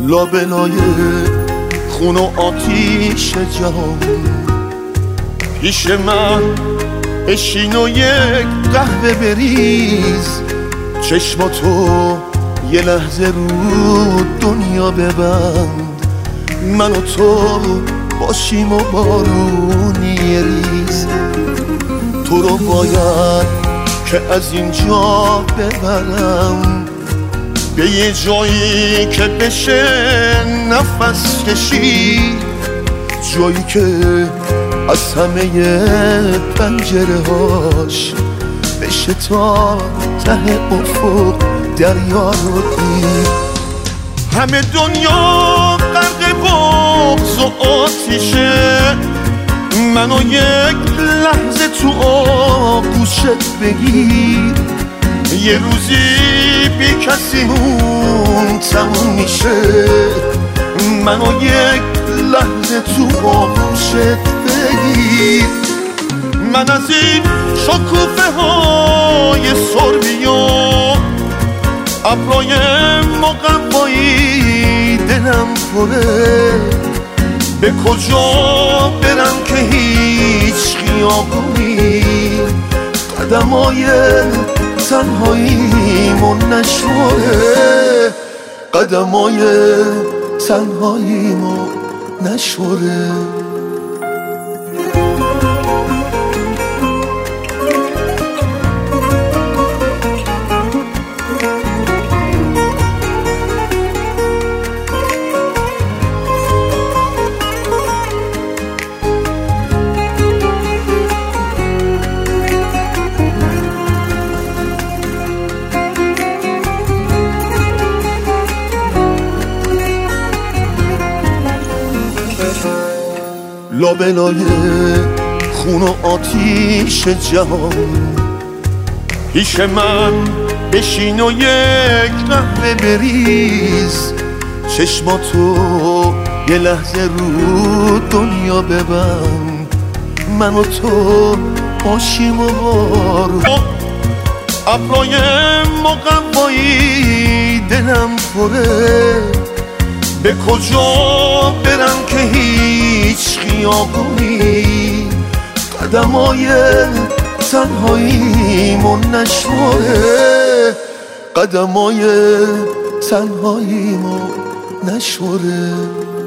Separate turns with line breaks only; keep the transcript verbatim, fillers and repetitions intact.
لابلای خون و آتیش جهان پیش من بشین و یک قهوه بریز، چشماتو یه لحظه رو دنیا ببند، من و تو باشیم و بارونی ریز. تو رو باید که از اینجا ببرم به یه جایی که بشه نفس کشید، جایی که از همه پنجره هاش بشه تا ته افق دریا رو دید. همه دنیا غرق بغض و آتیشه، منو یک لحظه تو آغوشت بگیر، یه روزی بی کسیمون تموم میشه، منو یک لحظه تو آغوشت بگیر. من از این شکوفه های سربی و ابرای مقوایی دلم پره، به کجا برم که هیچ خیابونی قدمای تنهاییمو نشوره، قدمای تنهاییمو نشوره. لابلای خون و آتیش جهان پیش من بشین و یک قهوه بریز، چشماتو یه لحظه رو دنیا ببند، من و تو باشیم و بارون ابرای مقوایی دلم پره، به کجا برم که هیچ خیابونی قدمای تنهاییمو نشوره، قدمای تنهاییمو نشوره.